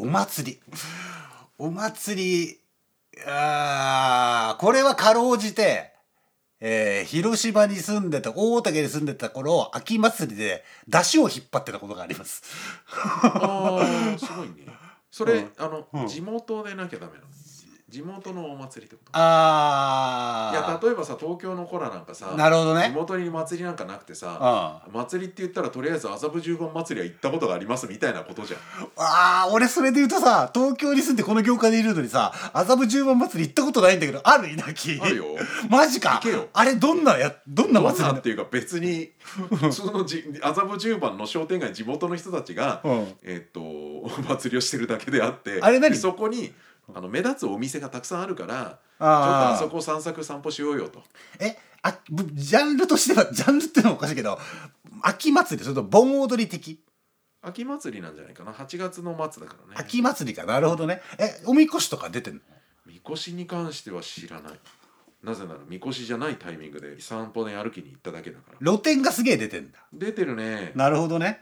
お祭りお祭り、これはかろうじて、広島に住んでた、大竹に住んでた頃、秋祭りで出汁を引っ張ってたことがあります。 ああ、すごいね。それ、 うん地元でなきゃダメなの。地元のお祭りってこと。いあや、例えばさ、東京の子らなんかさ、 なるほどね。 地元に祭りなんかなくてさ、祭りって言ったらとりあえず麻布十番祭りは行ったことがありますみたいなことじゃん。 俺それで言うとさ、東京に住んでこの業界でいるのにさ、麻布十番祭り行ったことないんだけど、ある？いなき。 あるよ。 マジか。 行けよ。 あれどんな祭りっていうか、別に普通の麻布十番の商店街、地元の人たちが、お祭りをしてるだけであって、 あれ何？ そこに目立つお店がたくさんあるから、ちょっとあそこを散歩しようよと。 ジャンルとしては、ジャンルってのはおかしいけど、秋祭り、それと盆踊り的？ 秋祭りなんじゃないかな。8月の末だからね。 秋祭りか。なるほどね。おみこしとか出てんの？ みこしに関しては知らない。なぜならみこしじゃないタイミングで散歩で歩きに行っただけだから。 露店がすげえ出てんだ。 出てるね。 なるほどね。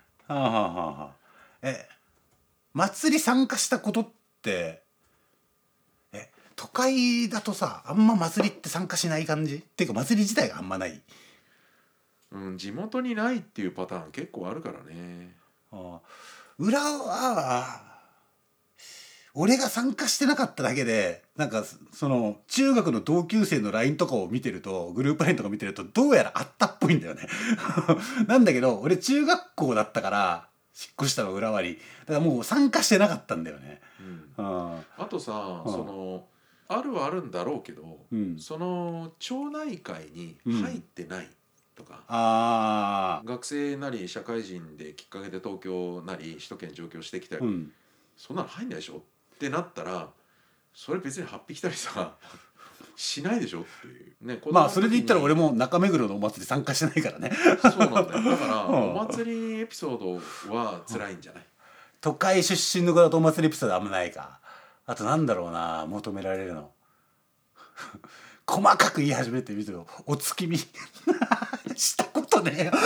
祭り参加したことって、都会だとさ、あんま祭りって参加しない感じっていうか、祭り自体があんまない。 地元にないっていうパターン結構あるからね。 裏は俺が参加してなかっただけで、なんかその中学の同級生の LINE とかを見てると、グループ LINE とか見てると、どうやらあったっぽいんだよね。なんだけど俺中学校だったから引っ越したの裏割りだから、もう参加してなかったんだよね。 あとさ、あるはあるんだろうけど、その町内会に入ってないとか、学生なり社会人できっかけで東京なり首都圏上京してきたり、そんなの入んないでしょってなったら、それ別に8匹たりさしないでしょっていうね。 それで言ったら俺も中目黒のお祭り参加してないからね。 そうなんだよ。だからお祭りエピソードは辛いんじゃない？ 都会出身の子だとお祭りエピソードあんまないか。あとなんだろうな、求められるの。細かく言い始めてみると、お月見したことねえよ。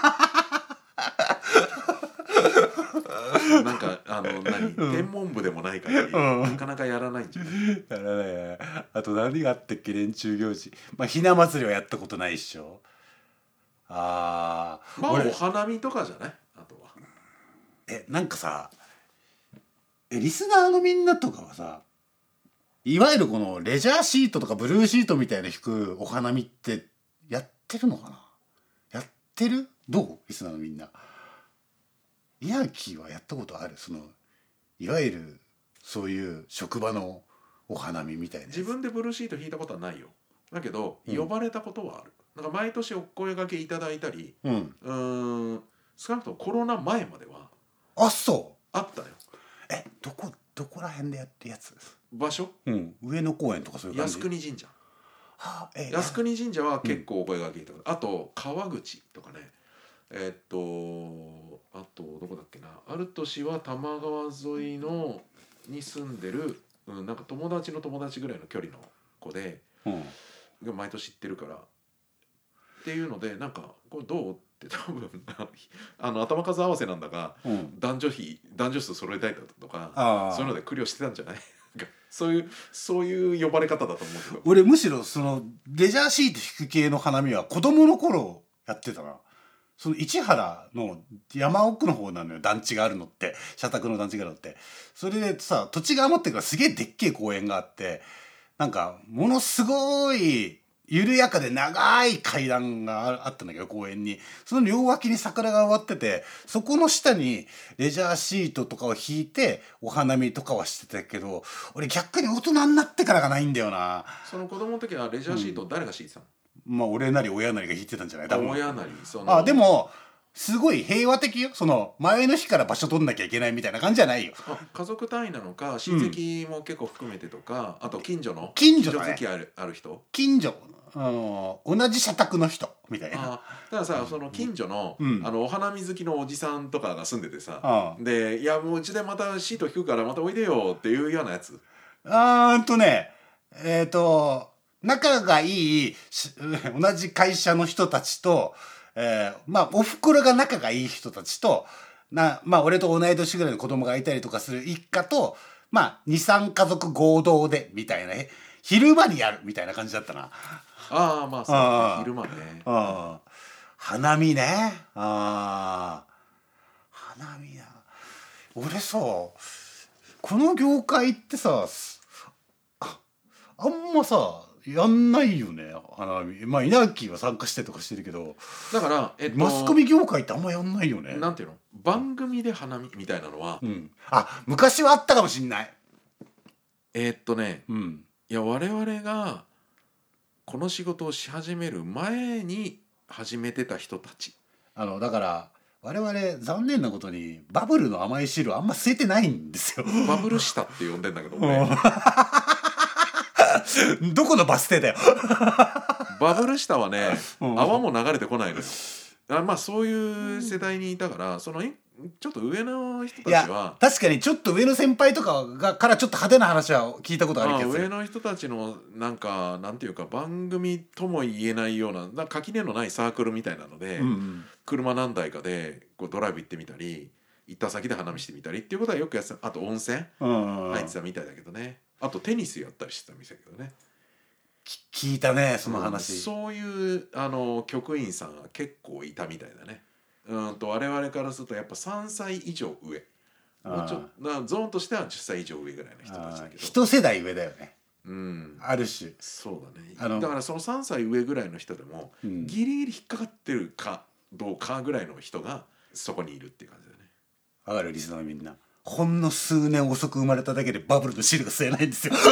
なんか天文部でもないから、なかなかやらないんじゃない？ やらない。あと何があったっけ、連中行事。ひな祭りはやったことないっしょ。 お花見とかじゃない？あとはなんかさ、リスナーのみんなとかはさ、いわゆるこのレジャーシートとかブルーシートみたいな引くお花見ってやってるのかな？やってる？どう？リスナーのみんな。イヤキはやったことある？いわゆるそういう職場のお花見みたいな。 自分でブルーシート引いたことはないよ。だけど、呼ばれたことはある。なんか毎年お声掛けいただいたり、少なくともコロナ前まではあったよ。 どこら辺でやってるやつ？ 場所？ 上野公園とかそういう感じ？ 靖国神社。靖国神社は結構お声掛けいただいた。あと川口とかね。あとどこだっけな。ある年は多摩川沿いに住んでる、なんか友達の友達ぐらいの距離の子で、毎年行ってるからっていうので、なんかこれどうって多分頭数合わせなんだが、男女数揃えたいだとか、そういうので苦慮してたんじゃない？そういう呼ばれ方だと思うけど、 俺むしろレジャーシート引く系の花見は子供の頃やってたな。市原の山奥の方なのよ、団地があるのって。社宅の団地があるのって。それでさ、土地が余ってるからすげえでっけえ公園があって、なんかものすごい緩やかで長い階段があったんだけど、公園に。その両脇に桜が植わってて、そこの下にレジャーシートとかを引いてお花見とかはしてたけど、俺逆に大人になってからがないんだよな。 その子供の時はレジャーシートを誰が敷いてたの？ 俺なり親なりが引いてたんじゃない？多分親なり。 でもすごい平和的よ。前の日から場所取んなきゃいけないみたいな感じじゃないよ。 家族単位なのか、親戚も結構含めてとか、あと近所だね。付き合いある人、 近所、同じ社宅の人みたいな。 だからさ、その近所の、お花見好きのおじさんとかが住んでてさ、で、いやもううちでまたシート引くからまたおいでよっていうようなやつ。 仲がいい同じ会社の人たちと、おふくろが仲がいい人たちと、 まあ俺と同い年ぐらいの子供がいたりとかする一家と、まあ 2,3 家族合同でみたいな、昼間にやるみたいな感じだったな。 ああまあそうだね、昼間ね。 花見ね。花見な。俺さ、この業界ってさ、あんまさやんないよね、花見。まあ稲垣は参加してとかしてるけど、 だから、 マスコミ業界ってあんまやんないよね。 なんていうの、番組で花見みたいなのは、 昔はあったかもしんない。 いや我々がこの仕事をし始める前に始めてた人たち、 だから我々残念なことにバブルの甘い汁あんま吸えてないんですよ。 バブル下って呼んでんだけど俺どこのバス停だよバブル下はね、泡も流れてこないのよ。まあそういう世代にいたから、そのちょっと上の人たちは、 確かにちょっと上の先輩とかからちょっと派手な話は聞いたことあるけど、 上の人たちのなんていうか番組とも言えないような垣根のないサークルみたいなので、車何台かでこうドライブ行ってみたり、行った先で花見してみたりっていうことはよくやってた。あと温泉入ってたみたいだけどね。あとテニスやったりしてたみたいだけどね。 聞いたねその話。 そういう局員さんが結構いたみたいだね。我々からするとやっぱ3歳以上上、もうちょっとゾーンとしては10歳以上上ぐらいの人たちだけど、 一世代上だよね。ある種そうだね。だからその3歳上ぐらいの人でも、ギリギリ引っかかってるかどうかぐらいの人がそこにいるっていう感じだね。 わかるリスナーのみんな、ほんの数年遅く生まれただけでバブルの汁が吸えないんですよ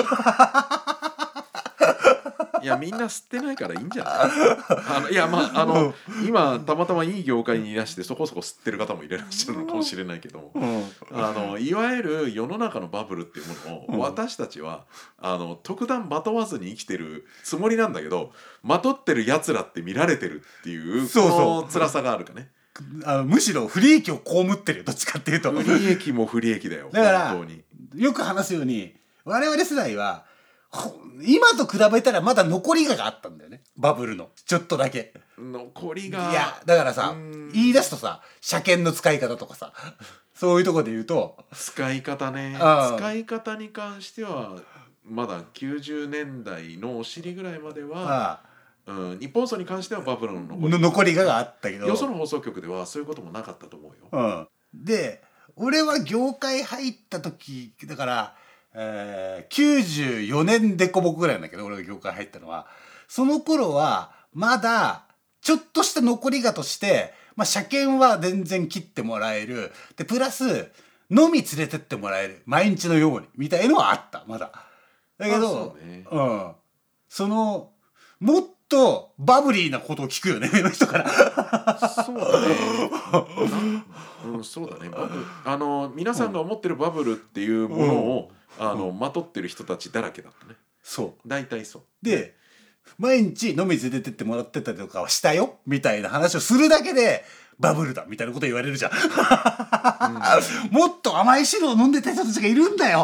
いやみんな吸ってないからいいんじゃないいやまあ今たまたまいい業界にいらしてそこそこ吸ってる方もいらっしゃるのかもしれないけども、いわゆる世の中のバブルっていうものを私たちは特段まとわずに生きてるつもりなんだけど、まとってるやつらって見られてるっていうその辛さがあるかね。 むしろ不利益を被ってるよ、どっちかっていうと。 不利益も不利益だよ。 だから本当によく話すように我々世代は今と比べたらまだ残りがあったんだよね、バブルのちょっとだけ残りが。 いやだからさ、言い出すとさ、車検の使い方とかさそういうとこで言うと使い方ね、使い方に関してはまだ90年代のお尻ぐらいまでは日本放送に関してはバブルの残りがあったけど、 よその放送局ではそういうこともなかったと思うよ。 で俺は業界入った時だから、94年でこぼこぐらいなんだけど、俺が業界入ったのはその頃はまだちょっとした残りがとして、車検は全然切ってもらえるで、プラス飲み連れてってもらえる毎日のようにみたいのはあったまだ。だけどそのもっとバブリーなことを聞くよね、上の人からそうだねそうだね。バブル皆さんが思ってるバブルっていうものをまとってる人たちだらけだったね。 そう大体そうで、毎日飲み連れてってもらってたりとかはしたよみたいな話をするだけでバブルだみたいなこと言われるじゃん、もっと甘い汁を飲んでた人たちがいるんだよ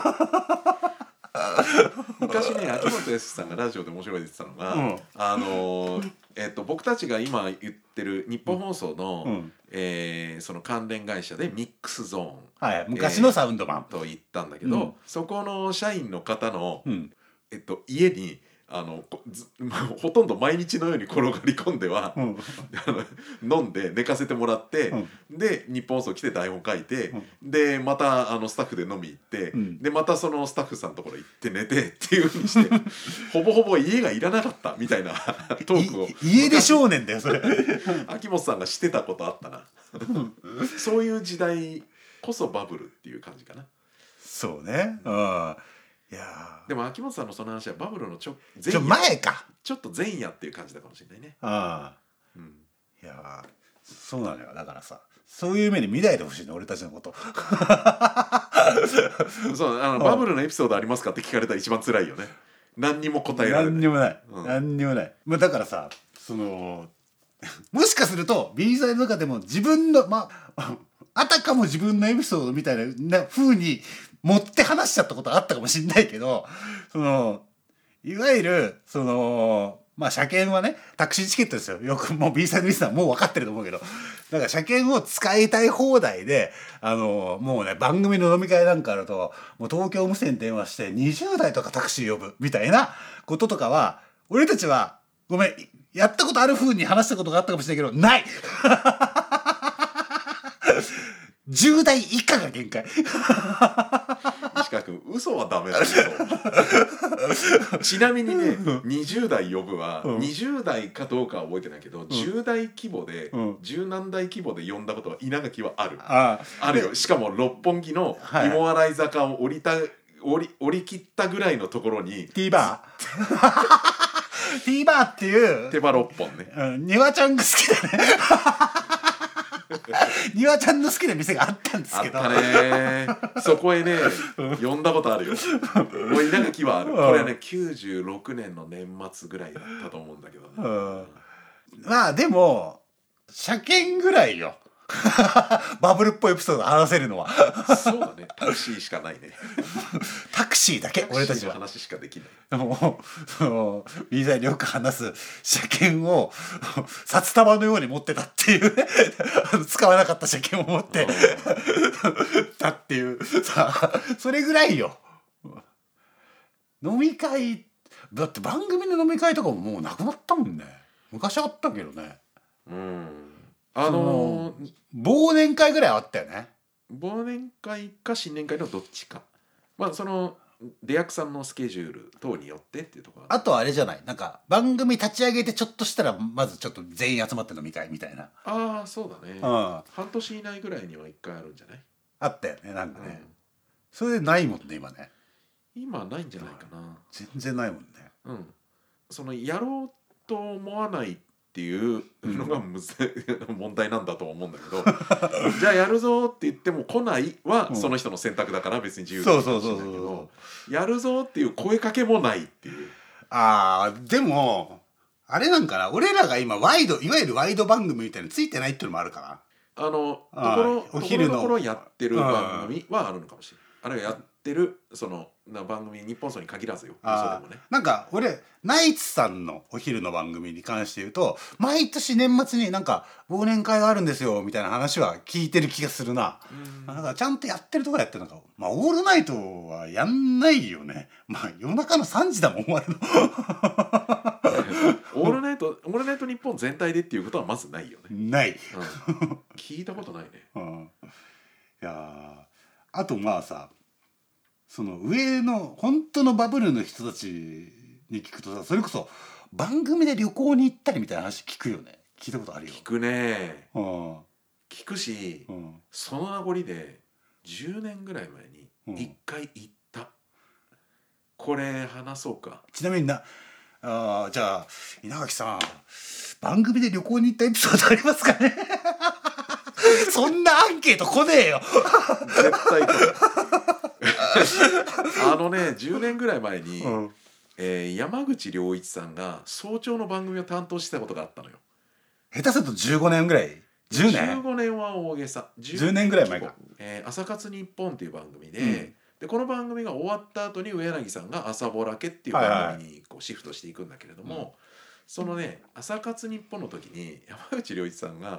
昔ね、秋元康さんがラジオで面白いって言ってたのが、僕たちが今言ってる日本放送の、その関連会社でミックスゾーン、 昔のサウンドマンと言ったんだけど、そこの社員の方の、家にほとんど毎日のように転がり込んでは、飲んで寝かせてもらって、で日本放送来て台本書いて、でまたスタッフで飲み行って、でまたそのスタッフさんのところ行って寝てっていう風にしてほぼほぼ家がいらなかったみたいなトークを家出少年だよそれ秋元さんがしてたことあったなそういう時代こそバブルっていう感じかな。 そうね。いやでも秋元さんのその話はバブルの前かちょっと前夜っていう感じだかもしれないね。 いやそうなのよ。だからさ、そういう目で見ないでほしいね、俺たちのことそうバブルのエピソードありますかって聞かれたら一番辛いよね。何にも答えられない。 何にもない、何にもない。だからさ、もしかすると B サイドの中でも自分のあたかも自分のエピソードみたいな風に持って話しちゃったことあったかもしれないけど、いわゆる車検はね、タクシーチケットですよ。よくもう B サイドリスナーもう分かってると思うけど、 だから車検を使いたい放題でもうね番組の飲み会なんかあるともう東京無線電話して20代とかタクシー呼ぶみたいなこととかは俺たちはごめんやったことある風に話したことがあったかもしれないけどない10代以下が限界西川君嘘はダメだけどちなみにね20代呼ぶは、20代かどうかは覚えてないけど、10代規模で、10何代規模で呼んだことは稲垣はある。あるよ。しかも六本木の芋洗坂を降り切ったぐらいのところに T バーT バーっていう手羽6本ね、 庭ちゃんが好きだね庭ちゃんの好きな店があったんですけどあったねそこへね呼んだことあるよもう稲垣はある、これはね96年の年末ぐらいだったと思うんだけどね、 まあでも車検ぐらいよバブルっぽいエピソード話せるのはそうだね、タクシーしかないねタクシーだけ俺たちは話しかできない。 もうみんなによく話す車検を札束のように持ってたっていうね使わなかった車検を持ってたっていうさあそれぐらいよ。飲み会だって番組の飲み会とかももうなくなったもんね。昔あったけどね。忘年会ぐらいあったよね。 忘年会か新年会のどっちか、まあその出役さんのスケジュール等によってっていうところ。 あとはあれじゃない、なんか番組立ち上げてちょっとしたらまずちょっと全員集まって飲み会みたいな。 ああそうだね、半年以内ぐらいには1回あるんじゃない。 あったよねなんかね、それでないもんね今ね。 今ないんじゃないかな。 全然ないもんね。 そのやろうと思わないっていうのが問題なんだと思うんだけどじゃあやるぞって言っても来ないはその人の選択だから別に自由だかもしれないけど、やるぞっていう声かけもないっていう。 でもあれなんかな、俺らが今いわゆるワイド番組みたいについてないっていうのもあるかな。 お昼のところやってる番組はあるのかもしれない。あれがやってるその番組、日本層に限らずよ。そうでもね。 なんか俺ナイツさんのお昼の番組に関して言うと毎年年末になんか忘年会があるんですよみたいな話は聞いてる気がするな。だからちゃんとやってるとこやってるのか。まあオールナイトはやんないよね。まあ夜中の3時だもん終わるのオールナイト日本全体でっていうことはまずないよね。 ない、 聞いたことないね。 いやあとまあさ、その上の本当のバブルの人たちに聞くとさ、それこそ番組で旅行に行ったりみたいな話聞くよね。聞いたことあるよ。 聞くね。聞くし、その名残で10年ぐらい前に1回行った、これ話そうか。 ちなみにじゃあ稲垣さん番組で旅行に行ったエピソードありますかねそんなアンケート来ねえよ絶対10年ぐらい前に、山口良一さんが早朝の番組を担当してたことがあったのよ。 下手すると15年ぐらい。10年 15年は大げさ。 10年ぐらい前か。 朝活日本っていう番組で、でこの番組が終わった後に上柳さんが朝ぼらけっていう番組にこうシフトしていくんだけれども、そのね朝活日本の時に山口良一さんが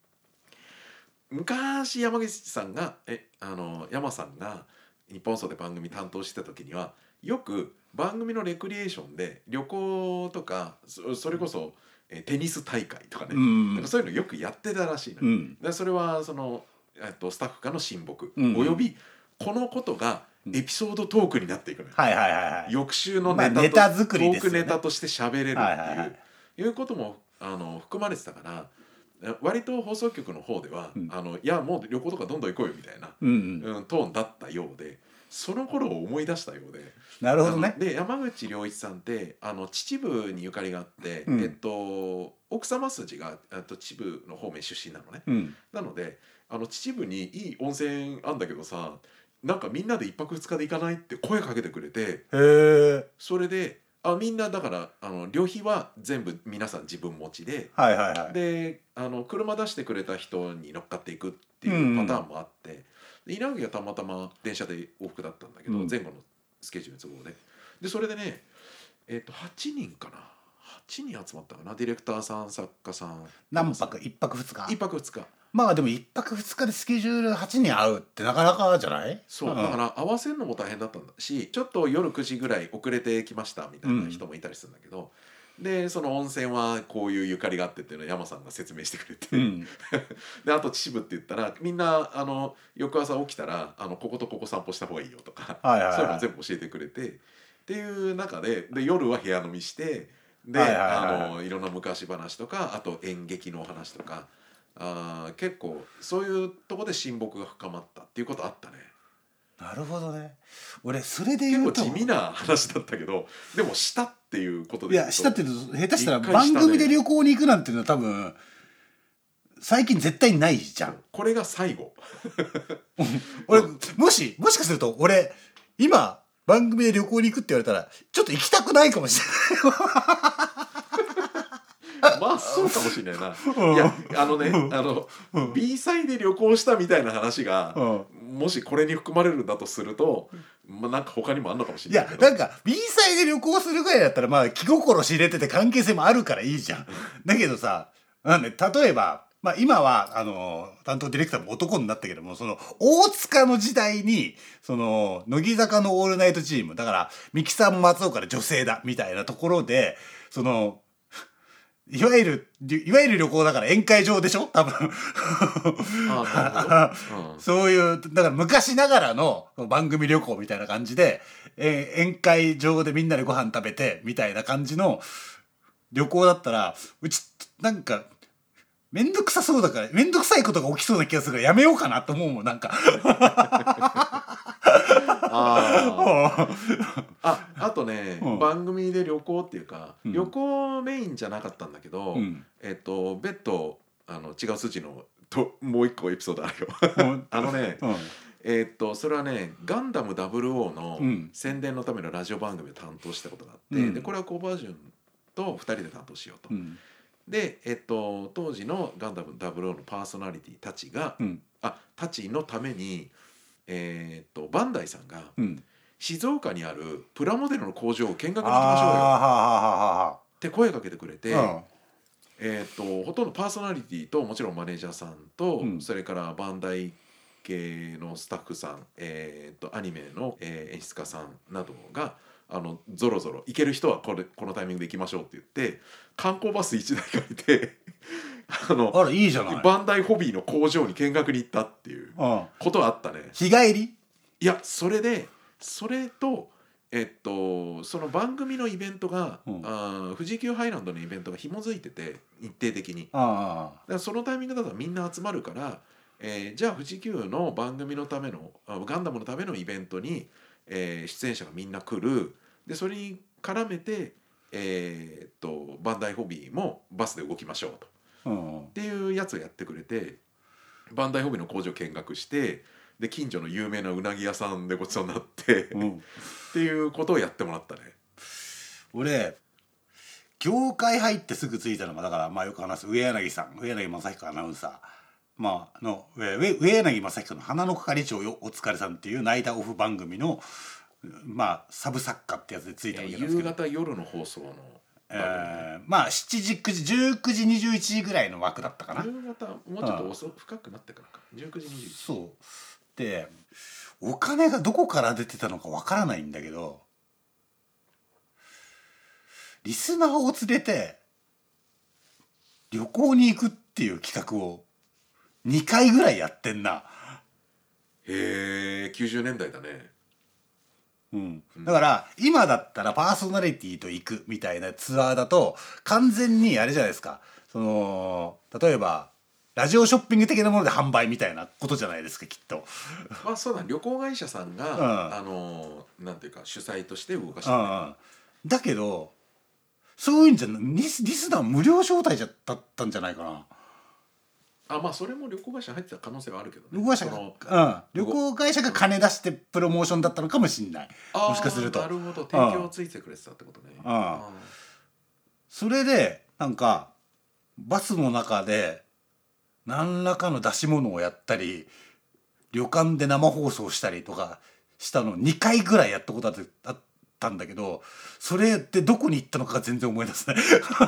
昔山口さんが山さんが日本放送で番組担当してた時にはよく番組のレクリエーションで旅行とかそれこそテニス大会とかね、なんかそういうのよくやってたらしいの、でそれはそのスタッフからの親睦、およびこのことがエピソードトークになっていくのよ。翌週のネタ作りですよね。トークネタとして喋れるっていうことも含まれてたから、割と放送局の方では、いやもう旅行とかどんどん行こうよみたいな、トーンだったようで、その頃を思い出したようで。 なるほどね。 で山口良一さんって秩父にゆかりがあって、奥様筋が秩父の方面出身なのね、なので秩父にいい温泉あんだけどさ、なんかみんなで1泊2日で行かないって声かけてくれて、それでみんなだから旅費は全部皆さん自分持ちで、で車出してくれた人に乗っかっていくっていうパターンもあって、稲垣がたまたま電車で往復だったんだけど、前後のスケジュールの都合でそれでね8人かな 8人集まったかな、ディレクターさん、作家さん。 何泊？1泊2日？ 1泊2日。 まあでも1泊2日でスケジュール8人会うってなかなかじゃない？ そう、だから合わせるのも大変だったんだし、ちょっと夜9時ぐらい遅れてきましたみたいな人もいたりするんだけど、でその温泉はこういうゆかりがあってっていうのを山さんが説明してくれて、であと秩父って言ったらみんな翌朝起きたらこことここ散歩した方がいいよとか、そういうの全部教えてくれてっていう中で、夜は部屋飲みして、でいろんな昔話とか、あと演劇のお話とか、結構そういうとこで親睦が深まったっていうことあったね。 なるほどね。俺それで言うと結構地味な話だったけど、でもしたっていうことでいやしたって下手したら番組で旅行に行くなんていうのは多分最近絶対にないじゃん。 これが最後俺もしかすると俺今番組で旅行に行くって言われたらちょっと行きたくないかもしれないまあそうかもしれないな。いやB 祭で旅行したみたいな話が、もしこれに含まれるんだとすると、なんか他にもあんのかもしれないけど。 いやなんか B 祭で旅行するぐらいだったらまあ気心知れてて関係性もあるからいいじゃん。だけどさ、なんで例えば今は担当ディレクターも男になったけども、その大塚の時代に乃木坂のオールナイトチームだからミキサーも松岡で女性だみたいなところでいわゆる旅行だから宴会場でしょ多分そういうだから昔ながらの番組旅行みたいな感じで、宴会場でみんなでご飯食べてみたいな感じの旅行だったら、うちなんかめんどくさそうだから、めんどくさいことが起きそうな気がするからやめようかなと思うもん、なんかあとね、番組で旅行っていうか、旅行メインじゃなかったんだけど、別途違う筋のもう一個エピソードあるよそれはねガンダム00の宣伝のためのラジオ番組を担当したことがあって、でこれはコバージュンと2人で担当しようと。で、当時のガンダム00のパーソナリティたちが、たちのために、バンダイさんが、静岡にあるプラモデルの工場を見学に行きましょうよって声かけてくれて、ほとんどパーソナリティともちろんマネージャーさんと、それからバンダイ系のスタッフさん、アニメの、演出家さんなどがぞろぞろ行ける人はこのタイミングで行きましょうって言って観光バス1台借りてあらいいじゃない、 バンダイホビーの工場に見学に行ったっていうことはあったね。 日帰り？ いやそれとその番組のイベントが、富士急ハイランドのイベントが紐づいてて日程的に、だからそのタイミングだとみんな集まるから、じゃあ富士急の番組のためのガンダムのためのイベントに出演者がみんな来る。でそれに絡めて、バンダイホビーもバスで動きましょうと、っていうやつをやってくれて、バンダイホビーの工場を見学して、で近所の有名なうなぎ屋さんでごちそうになって、っていうことをやってもらったね。 俺業界入ってすぐ着いたのがだからよく話す上柳正彦アナウンサー、上柳正彦の花の係長よお疲れさんっていうナイターオフ番組のサブ作家ってやつでついたわけなんですけど、 夕方夜の放送の 7時9時19時21時ぐらいの枠だったかな。 夕方もうちょっと深くなってからか、19時21時。 そうでお金がどこから出てたのかわからないんだけど、リスナーを連れて旅行に行くっていう企画を2回ぐらいやってんな。 へえ、90年代だね。 だから今だったらパーソナリティと行くみたいなツアーだと完全にあれじゃないですか、例えばラジオショッピング的なもので販売みたいなことじゃないですかきっと。 そうだ、旅行会社さんが、なんていうか主催として動かしてる、 だけどそういうんじゃリスナー無料招待だったんじゃないかな。 それも旅行会社入ってた可能性はあるけどね。 旅行会社が金出してプロモーションだったのかもしれない。もしかすると。 なるほど、提供をついてくれてたってことね。 それでなんかバスの中で何らかの出し物をやったり旅館で生放送したりとかしたの2回ぐらいやったことあったんだけど、それってどこに行ったのかが全然思い出せない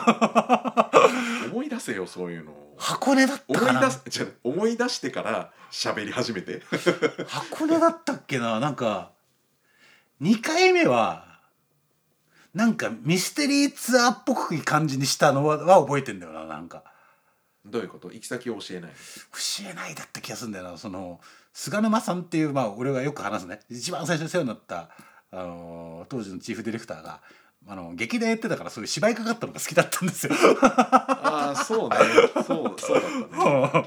思い出せよそういうの。 箱根だったかな。 思い出してから喋り始めて箱根だったっけな。なんか2回目はなんかミステリーツアーっぽく感じにしたのは覚えてんだよな。なんかどういうこと？行き先を教えない？ 教えないだった気がするんだよな。その菅沼さんっていう、まあ俺がよく話すね、一番最初に世話になった当時のチーフディレクターが劇団やってたから、そういう芝居かかったのが好きだったんですよああそうね、そうだったね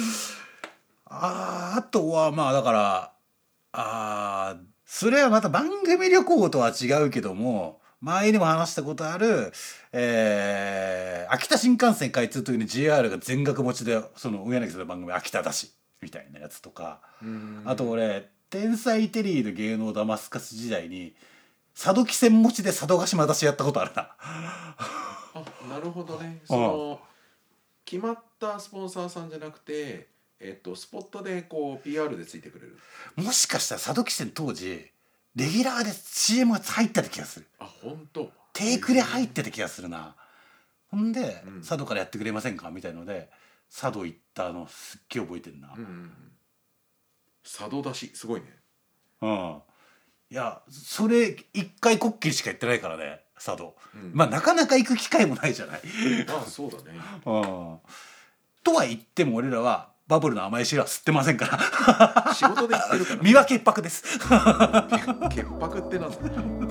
あとはまあだからそれはまた番組旅行とは違うけども、前にも話したことある、秋田新幹線開通の時に JR が全額持ちで、その上柳さんの番組秋田だしみたいなやつとか、あと俺天才テリーの芸能ダマスカス時代に佐渡汽船持ちで佐渡島出しやったことあるなあ、なるほどね。その決まったスポンサーさんじゃなくて、スポットでこう PR でついてくれる。 もしかしたら佐渡汽船当時レギュラーで CM が入ってた気がする。 あ、本当。 テイクで入ってた気がするな。ほんで、 うん、 佐渡からやってくれませんかみたいので佐渡行ったのすっげえ覚えてんな。 佐渡だしすごいね。 いやそれ一回こっきりしか行ってないからね佐渡、 まあなかなか行く機会もないじゃないああそうだねとは言っても俺らはバブルの甘い汁は吸ってませんから仕事で行ってるから身は潔白です潔白ってなんだ。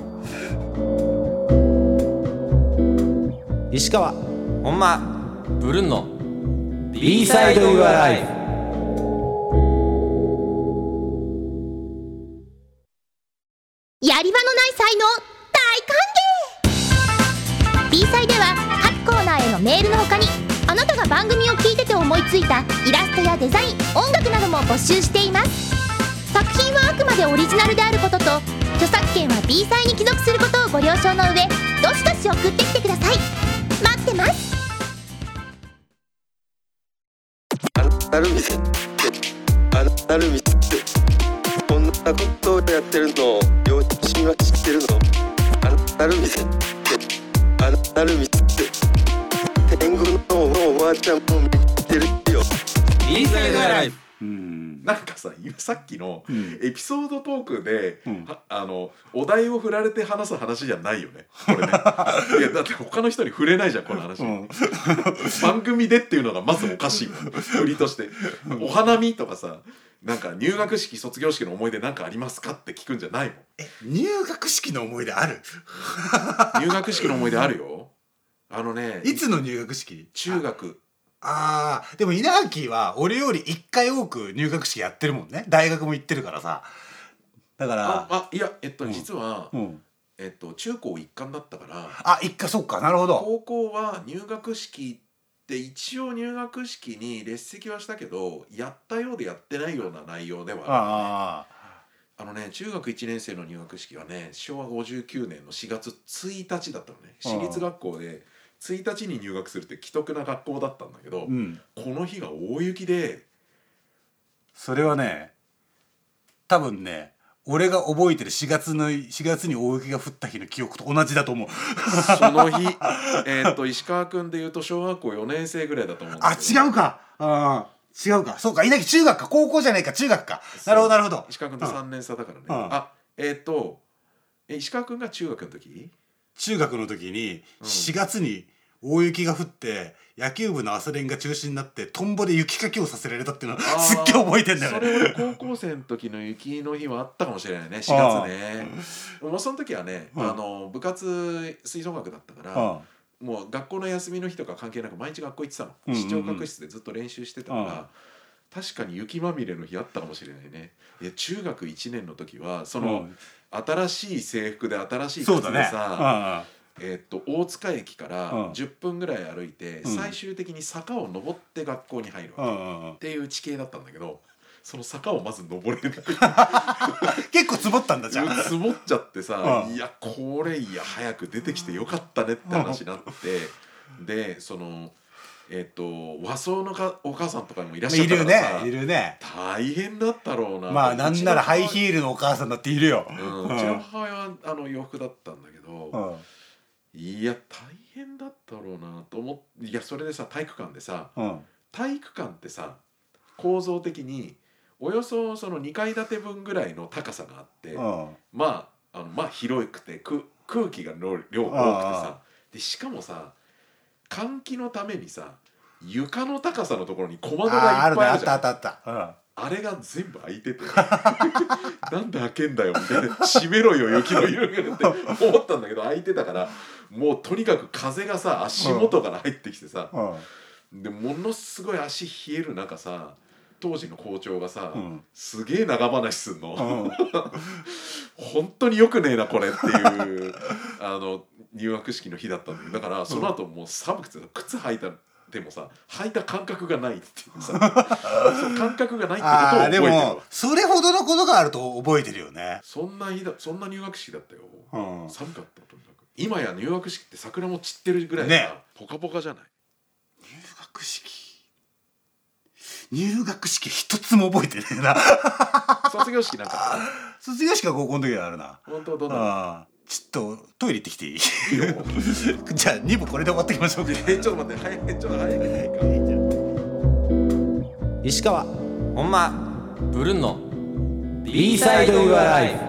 石川本間ブルンの B サイド Your Life。 やり場のない才能大歓迎。 B サイでは各コーナーへのメールの他に、あなたが番組を聞いてて思いついたイラストやデザイン、音楽なども募集しています。作品はあくまでオリジナルであることと、著作権は B サイに帰属することをご了承の上、どしどし送ってきてください。待ってます。 なるみせなるみせこんなことをやってるのを両親は知ってるの。なるみせなるみせ天狗のおばあちゃんも見てるよ。 B サイド Your Life。 なんかさ、さっきのエピソードトークで、お題を振られて話す話じゃないよねこれねいやだって他の人に触れないじゃんこの話、番組でっていうのがまずおかしいもん振りとして、お花見とかさ、なんか入学式卒業式の思い出なんかありますかって聞くんじゃないもん。 入学式の思い出ある入学式の思い出あるよ。 いつの入学式？ 中学。 でも稲垣は俺より1回多く入学式やってるもんね。大学も行ってるからさ。だからいや実は、中高一貫だったから。 一回、そっか、なるほど。 高校は入学式って一応入学式に列席はしたけど、やったようでやってないような内容ではあるね。中学1年生の入学式はね、昭和59年の4月1日だったのね。私立学校で1日に入学するって既得な学校だったんだけど、この日が大雪で、 それはね、多分ね、俺が覚えてる4月に大雪が降った日の記憶と同じだと思うその日石川君でいうと小学校4年生ぐらいだと思うんだけど。 違うか。違うか。そうか、稲城中学か。高校じゃないか、中学か。なるほどなるほど。 石川君と3年差だからね。石川君が中学の時？ 中学の時に4月に大雪が降って野球部の朝練が中止になってトンボで雪かきをさせられたっていうのはすっげえ覚えてんだよね。 それ俺高校生の時の雪の日はあったかもしれないね。4月ね。もうその時はね、部活吹奏楽だったから、もう学校の休みの日とか関係なく毎日学校行ってたの。視聴覚室でずっと練習してたから、確かに雪まみれの日あったかもしれないね。いや中学1年の時はその、新しい制服で新しい靴でさ、大塚駅から10分ぐらい歩いて、最終的に坂を登って学校に入るっていう地形だったんだけど、その坂をまず登れない結構積もったんだじゃん。 積もっちゃってさ、いやこれ早く出てきてよかったねって話になって、でその和装のお母さんとかもいらっしゃったからさ、 いるね大変だったろうな。 まあなんならハイヒールのお母さんだっているよ。 うちの母親は洋服だったんだけど、いや大変だったろうなと思って、いやそれでさ体育館でさ、体育館ってさ構造的におよそその2階建て分ぐらいの高さがあって、まあ広くて空気が量多くてさ、でしかもさ換気のためにさ床の高さのところに小窓がいっぱいあるじゃん。 あった、 あれが全部開いててなんで開けんだよみたいな、閉めろよ雪の色々って思ったんだけど、開いてたからもうとにかく風がさ足元から入ってきてさ、でものすごい足冷える中さ、当時の校長がさ、すげえ長話すんの、本当によくねえなこれっていう入学式の日だったんだよ。だからその後もう寒くて靴履いたでもさ履いた感覚がないっていうさそう感覚がないってことを覚えてるわ。 でもそれほどのことがあると覚えてるよね。 そんな入学式だったよ、寒かったとにかく。今や入学式って桜も散ってるぐらいさ、ポカポカじゃない。 入学式一つも覚えてねえな卒業式なんか卒業式は高校の時はあるな。 本当どんなちょっとトイレ行ってきていいじゃあ2部これで終わっていきましょうか。 ちょっと待って、ちょっと早くないか。 石川本間ブルンの B サイドユアライフ。